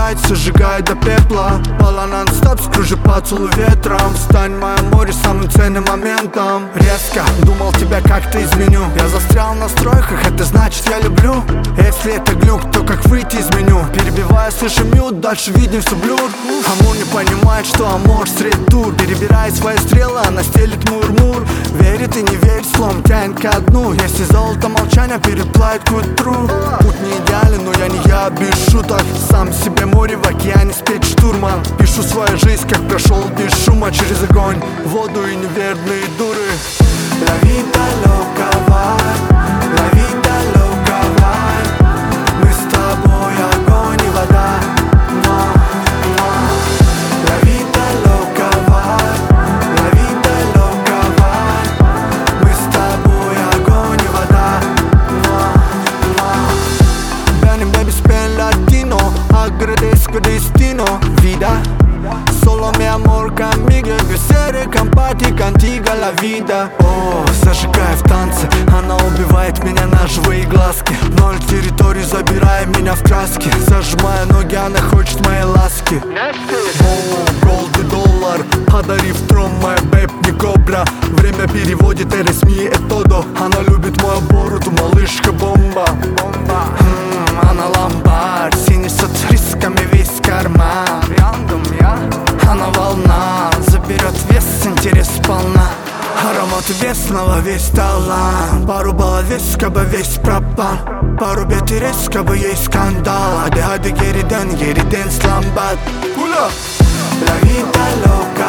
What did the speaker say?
разрывается, сжигает до пепла. Пала нон-стоп, скружи поцелуй ветром. Стань в моем море самым ценным моментом. Резко думал тебя как-то изменю. Я застрял в настройках, это значит я люблю. Если это глюк, то как выйти из меню? Перебивая, слышим мют, дальше видим все блюр. Амур не понимает, что амор средь тур. Перебирает свои стрелы, она стелит мур-мур. Верит и не верит, слом тянет ко дну. Если золото молчания переплавит к утру. Путь не идеален, но я не я, без шуток. Сам себе море в океане, спеть штурман. Пишу свою жизнь, как прошел без шума. Через огонь, воду и неверные дуры. La vida loca vibe, la vida loca vibe. Мы с тобой огонь и вода. La vida loca vibe, la vida loca vibe. Мы с тобой огонь и вода. Benim baby spell latino, agradezco destino. Vida, solo mi amor conmigo. Беседы, компати, контиго, la vida. О, зажигая в танце, она убивает меня на живые глазки. Ноль территорий, забирая меня в краски. Зажимая ноги, она хочет моей ласки. О, голд и доллар, подарив трон, моя бэб не кобра. Время переводит, eres mi e todo. Она любит мою бороду, малышка бомба. Она ломбард, синий с рисками весь карман. Рядом я, она волна, заберет вес, интерес сполна. Аромат весного, весь талант. Пару баллов весь, кабы весь пропал. Пару бед и рез, кабы есть скандал. Hadi hadi geriden geriden slambat. Pull up. La vida loca.